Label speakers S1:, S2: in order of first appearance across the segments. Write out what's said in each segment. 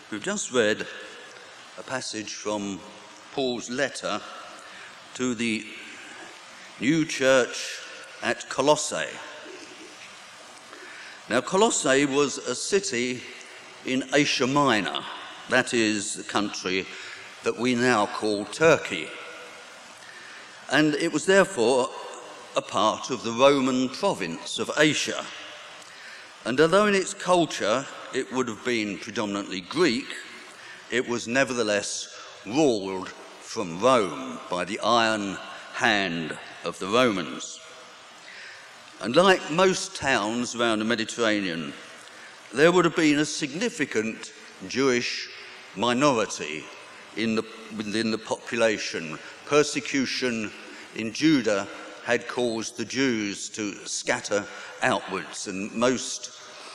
S1: We've just read a passage from Paul's letter to the new church at Colossae. Now, Colossae was a city in Asia Minor, that is the country that we now call Turkey. And it was therefore a part of the Roman province of Asia. And although in its culture it would have been predominantly Greek, it was nevertheless ruled from Rome by the iron hand of the Romans. And like most towns around the Mediterranean, there would have been a significant Jewish minority within the population. Persecution in Judah had caused the Jews to scatter outwards, and most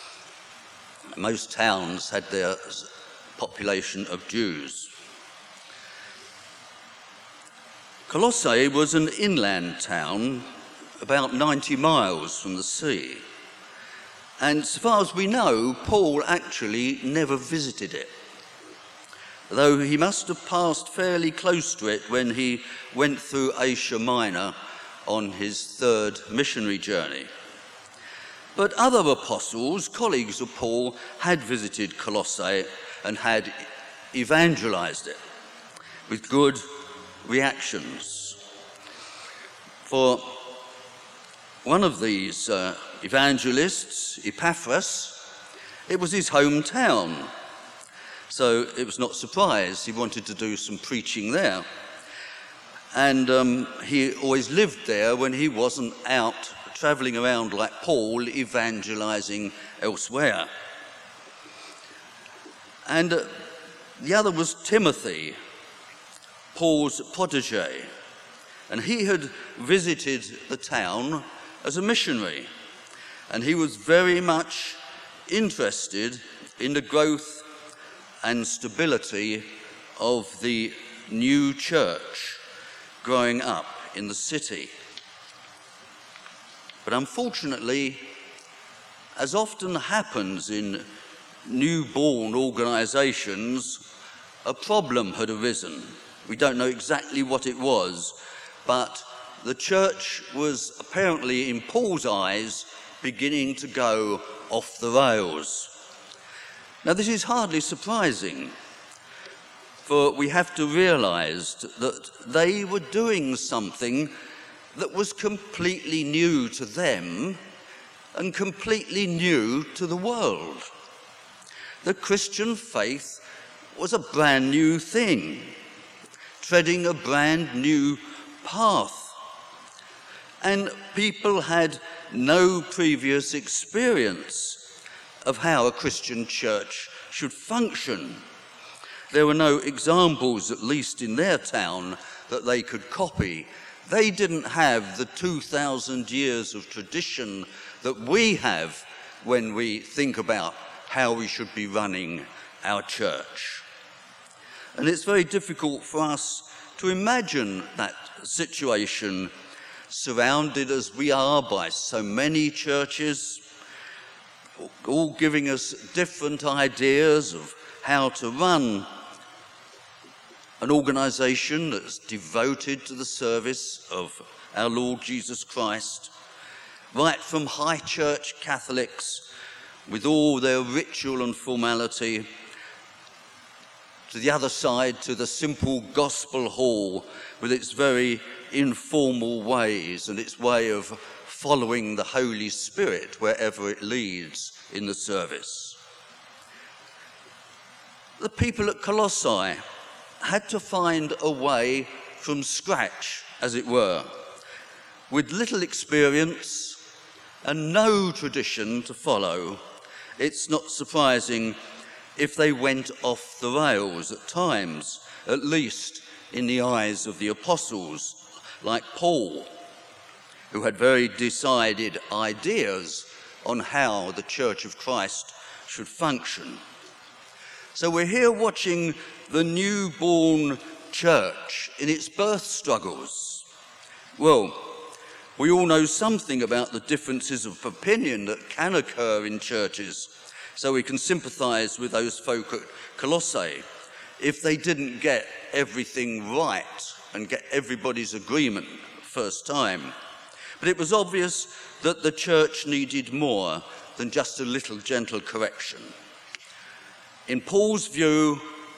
S1: towns had their population of Jews. Colossae was an inland town about 90 miles from the sea. And so far as we know, Paul actually never visited it, though he must have passed fairly close to it when he went through Asia Minor on his third missionary journey. But other apostles, colleagues of Paul, had visited Colossae and had evangelized it with good reactions. For one of these evangelists, Epaphras, it was his hometown. So it was not surprised he wanted to do some preaching there. And he always lived there when he wasn't out travelling around like Paul, evangelizing elsewhere. And the other was Timothy, Paul's protege. And he had visited the town as a missionary. And he was very much interested in the growth and stability of the new church growing up in the city. But unfortunately, as often happens in newborn organisations, a problem had arisen. We don't know exactly what it was, but the church was apparently, in Paul's eyes, beginning to go off the rails. Now, this is hardly surprising, for we have to realise that they were doing something that was completely new to them and completely new to the world. The Christian faith was a brand new thing, treading a brand new path. And people had no previous experience of how a Christian church should function. There were no examples, at least in their town, that they could copy. They didn't have the 2,000 years of tradition that we have when we think about how we should be running our church. And it's very difficult for us to imagine that situation, surrounded as we are by so many churches, all giving us different ideas of how to run an organisation that's devoted to the service of our Lord Jesus Christ, right from high church Catholics with all their ritual and formality, to the other side, to the simple gospel hall with its very informal ways and its way of following the Holy Spirit wherever it leads in the service. The people at Colossae had to find a way from scratch, as it were, with little experience and no tradition to follow. It's not surprising if they went off the rails at times, at least in the eyes of the apostles, like Paul, who had very decided ideas on how the Church of Christ should function. So we're here watching the newborn church in its birth struggles. Well, we all know something about the differences of opinion that can occur in churches, So we can sympathise with those folk at Colossae if they didn't get everything right and get everybody's agreement first time. But it was obvious that the church needed more than just a little gentle correction. In Paul's view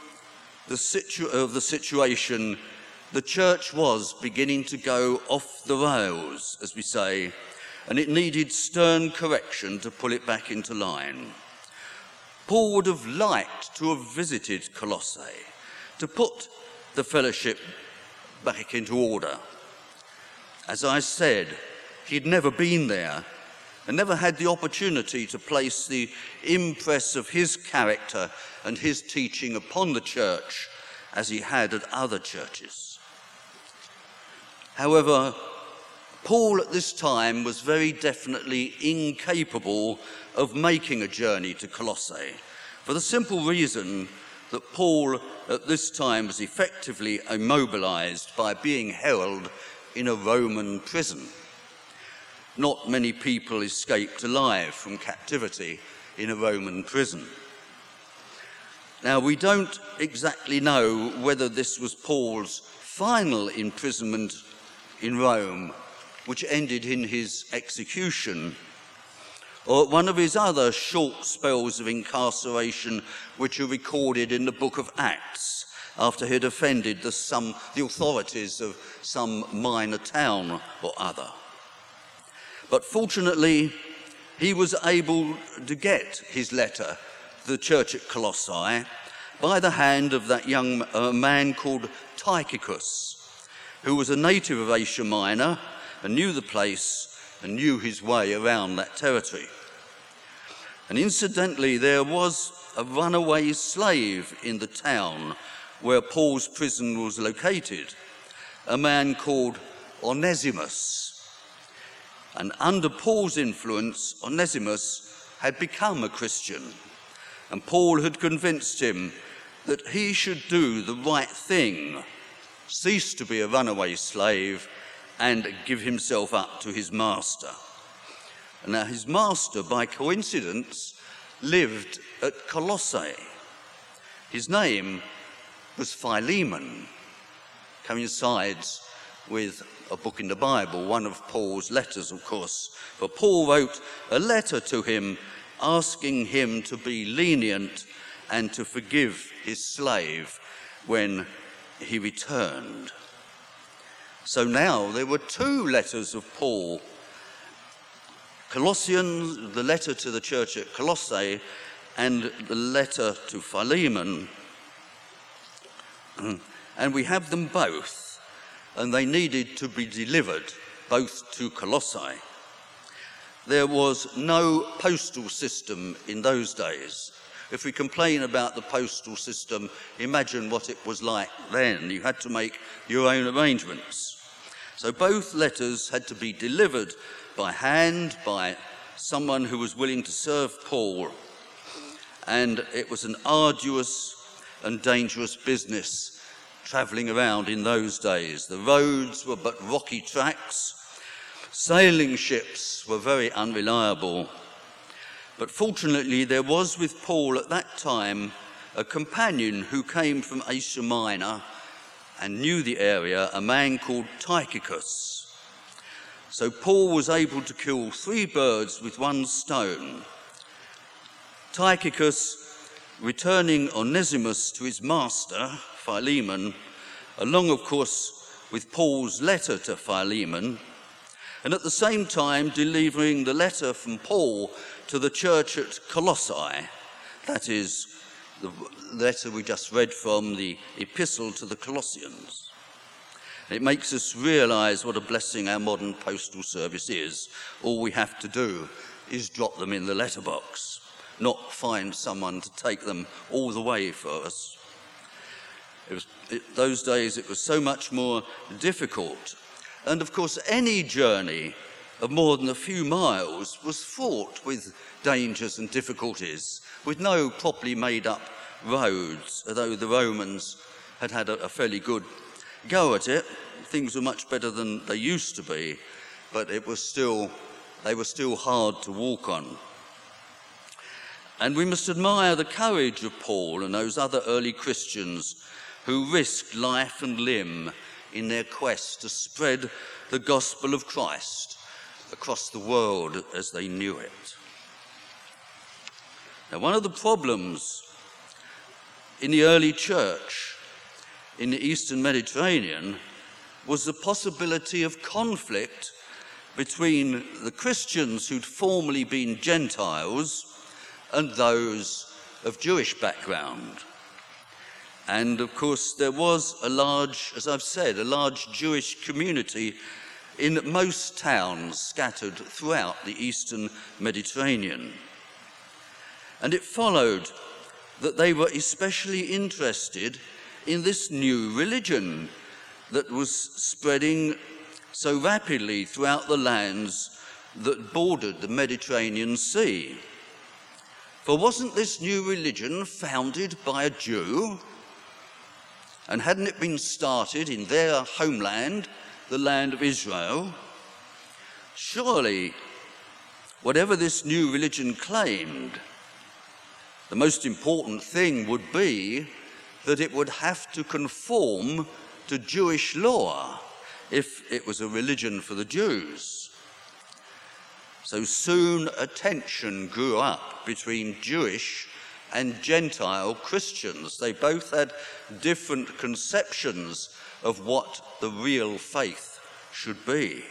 S1: of the situation, the church was beginning to go off the rails, as we say, and it needed stern correction to pull it back into line. Paul would have liked to have visited Colossae to put the fellowship back into order. As I said, he'd never been there and never had the opportunity to place the impress of his character and his teaching upon the church as he had at other churches. However, Paul at this time was very definitely incapable of making a journey to Colossae, for the simple reason that Paul at this time was effectively immobilized by being held in a Roman prison. Not many people escaped alive from captivity in a Roman prison. Now, we don't exactly know whether this was Paul's final imprisonment in Rome, which ended in his execution, or one of his other short spells of incarceration which are recorded in the book of Acts after he'd offended the authorities of some minor town or other. But fortunately, he was able to get his letter to the church at Colossae by the hand of that young man called Tychicus, who was a native of Asia Minor and knew the place and knew his way around that territory. And incidentally, there was a runaway slave in the town where Paul's prison was located, a man called Onesimus. And under Paul's influence, Onesimus had become a Christian, and Paul had convinced him that he should do the right thing, cease to be a runaway slave, and give himself up to his master. And now his master, by coincidence, lived at Colossae. His name was Philemon, coincides with a book in the Bible, one of Paul's letters, of course. For Paul wrote a letter to him asking him to be lenient and to forgive his slave when he returned. So now there were two letters of Paul. Colossians, the letter to the church at Colossae, and the letter to Philemon. And we have them both, and they needed to be delivered both to Colossae. There was no postal system in those days. If we complain about the postal system, imagine what it was like then. You had to make your own arrangements. So both letters had to be delivered by hand by someone who was willing to serve Paul. And it was an arduous and dangerous business travelling around in those days. The roads were but rocky tracks. Sailing ships were very unreliable. But fortunately, there was with Paul at that time a companion who came from Asia Minor and knew the area, a man called Tychicus. So Paul was able to kill 3 birds with one stone. Tychicus, returning Onesimus to his master, Philemon, along, of course, with Paul's letter to Philemon, and at the same time delivering the letter from Paul to the church at Colossae, that is, the letter we just read from, the epistle to the Colossians. It makes us realise what a blessing our modern postal service is. All we have to do is drop them in the letterbox, not find someone to take them all the way for us. Those days it was so much more difficult. And of course, any journey of more than a few miles was fraught with dangers and difficulties, with no properly made up roads, although the Romans had had a fairly good go at it. Things were much better than they used to be, but they were still hard to walk on. And we must admire the courage of Paul and those other early Christians who risked life and limb in their quest to spread the gospel of Christ across the world as they knew it. Now, one of the problems in the early church in the Eastern Mediterranean was the possibility of conflict between the Christians who'd formerly been Gentiles and those of Jewish background. And of course, there was a large Jewish community in most towns scattered throughout the Eastern Mediterranean. And it followed that they were especially interested in this new religion that was spreading so rapidly throughout the lands that bordered the Mediterranean Sea. For wasn't this new religion founded by a Jew? And hadn't it been started in their homeland, the land of Israel? Surely, whatever this new religion claimed, the most important thing would be that it would have to conform to Jewish law if it was a religion for the Jews. So soon a tension grew up between Jewish and Gentile Christians. They both had different conceptions of what the real faith should be.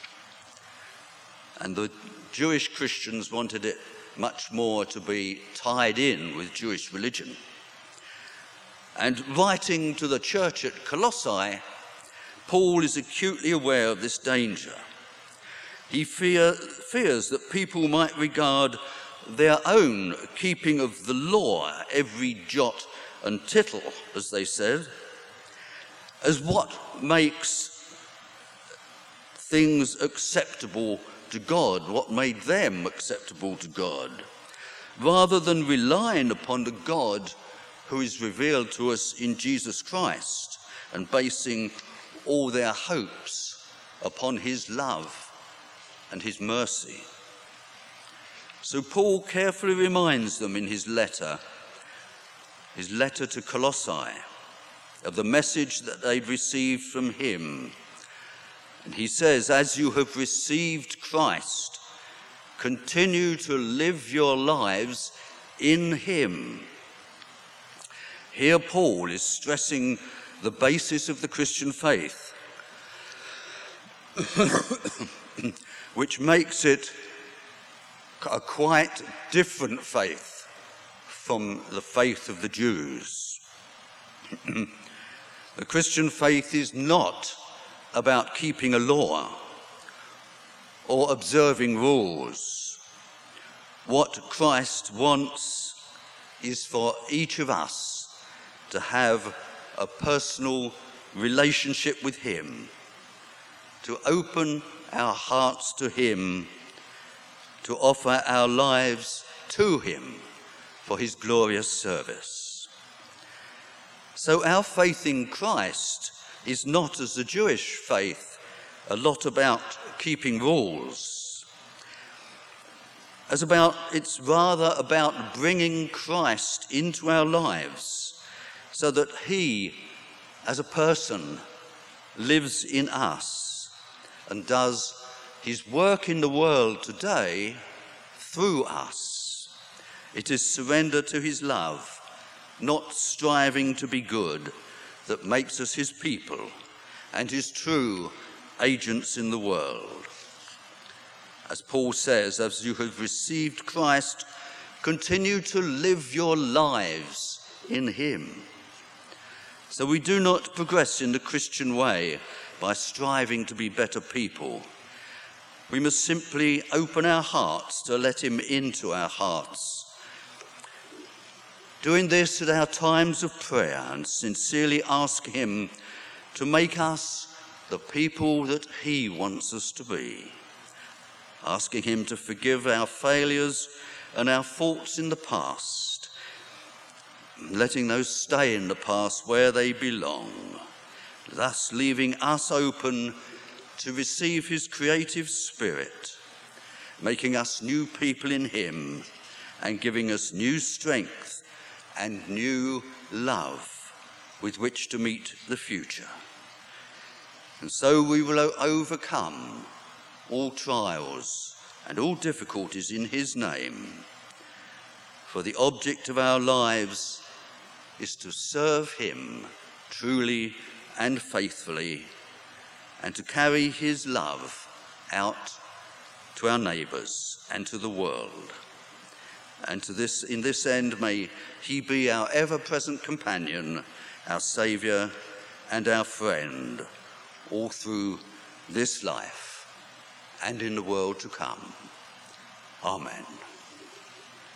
S1: And the Jewish Christians wanted it much more to be tied in with Jewish religion. And writing to the church at Colossae, Paul is acutely aware of this danger. He fears that people might regard their own keeping of the law, every jot and tittle, as they said, as what makes things acceptable to God, what made them acceptable to God, rather than relying upon the God who is revealed to us in Jesus Christ and basing all their hopes upon his love and his mercy. So Paul carefully reminds them in his letter to Colossae, of the message that they'd received from him. And he says, as you have received Christ, continue to live your lives in him. Here Paul is stressing the basis of the Christian faith, which makes it a quite different faith from the faith of the Jews. The Christian faith is not about keeping a law or observing rules. What Christ wants is for each of us to have a personal relationship with him, to open our hearts to him, to offer our lives to him for his glorious service. So our faith in Christ is not, as the Jewish faith, a lot about keeping rules. It's rather about bringing Christ into our lives so that he, as a person, lives in us and does his work in the world today through us. It is surrender to his love, not striving to be good, that makes us his people and his true agents in the world. As Paul says, as you have received Christ, continue to live your lives in him. So we do not progress in the Christian way by striving to be better people. We must simply open our hearts to let him into our hearts. Doing this at our times of prayer and sincerely ask him to make us the people that he wants us to be. Asking him to forgive our failures and our faults in the past, letting those stay in the past where they belong, thus leaving us open to receive his creative spirit, making us new people in him and giving us new strength and new love with which to meet the future. And so we will overcome all trials and all difficulties in his name. For the object of our lives is to serve him truly and faithfully, and to carry his love out to our neighbours and to the world. And in this end, may he be our ever-present companion, our Saviour and our friend, all through this life and in the world to come. Amen.